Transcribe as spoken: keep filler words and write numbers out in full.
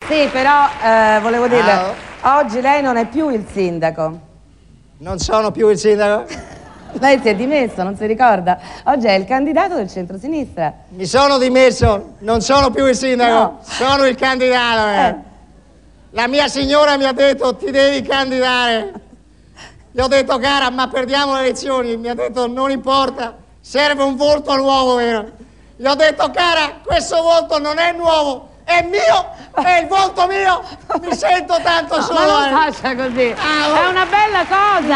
Sì, però eh, volevo dire, Ah. oggi lei non è più il sindaco. Non sono più il sindaco? Lei si è dimesso, non si ricorda? Oggi è il candidato del centro-sinistra. Mi sono dimesso, non sono più il sindaco, No. sono il candidato. Eh. Eh. La mia signora mi ha detto ti devi candidare. Gli ho detto cara, ma perdiamo le elezioni. Mi ha detto non importa, serve un volto nuovo, vero? Gli ho detto cara, questo volto non è nuovo, è mio, è il volto mio. Mi sento tanto No, solo. ma non eh. faccia così, Ah, è una bella cosa.